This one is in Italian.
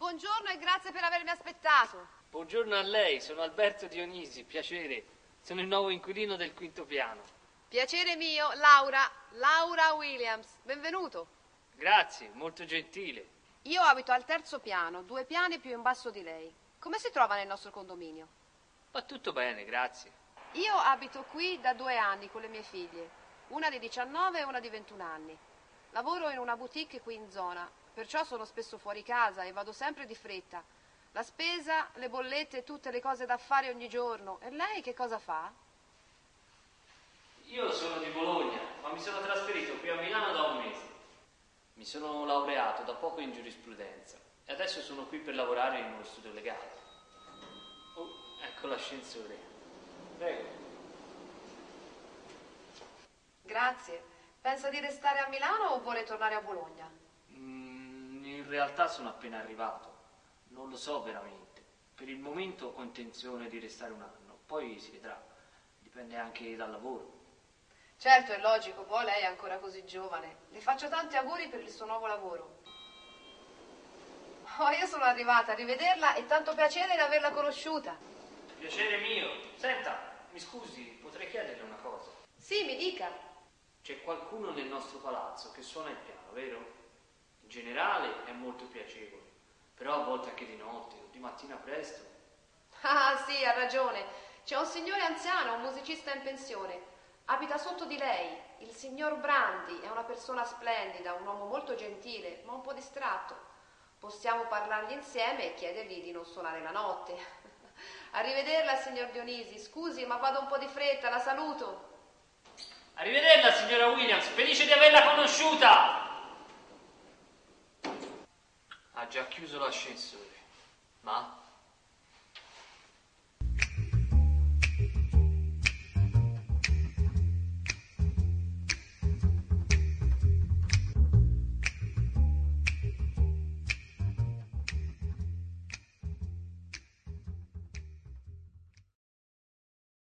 Buongiorno e grazie per avermi aspettato. Buongiorno a lei, sono Alberto Dionisi, piacere. Sono il nuovo inquilino del quinto piano. Piacere mio, Laura Williams. Benvenuto. Grazie, molto gentile. Io abito al terzo piano, 2 piani più in basso di lei. Come si trova nel nostro condominio? Va tutto bene, grazie. Io abito qui da 2 anni con le mie figlie, una di 19 e una di 21 anni. Lavoro in una boutique qui in zona, perciò sono spesso fuori casa e vado sempre di fretta. La spesa, le bollette e tutte le cose da fare ogni giorno. E lei che cosa fa? Io sono di Bologna, ma mi sono trasferito qui a Milano da un mese. Mi sono laureato da poco in giurisprudenza e adesso sono qui per lavorare in uno studio legale. Oh, ecco l'ascensore. Prego. Grazie. Pensa di restare a Milano o vuole tornare a Bologna? In realtà sono appena arrivato. Non lo so veramente. Per il momento ho intenzione di restare un anno, poi si vedrà. Dipende anche dal lavoro. Certo, è logico, poi lei è ancora così giovane. Le faccio tanti auguri per il suo nuovo lavoro. Oh, io sono arrivata a rivederla e tanto piacere di averla conosciuta. Piacere mio. Senta, mi scusi, potrei chiederle una cosa. Sì, mi dica. C'è qualcuno nel nostro palazzo che suona il piano, vero? In generale è molto piacevole, però a volte anche di notte o di mattina presto. Ah, sì, ha ragione. C'è un signore anziano, un musicista in pensione. Abita sotto di lei. Il signor Brandi è una persona splendida, un uomo molto gentile, ma un po' distratto. Possiamo parlargli insieme e chiedergli di non suonare la notte. Arrivederla, signor Dionisi. Scusi, ma vado un po' di fretta, la saluto. Arrivederla, signora Williams, felice di averla conosciuta! Ha già chiuso l'ascensore, ma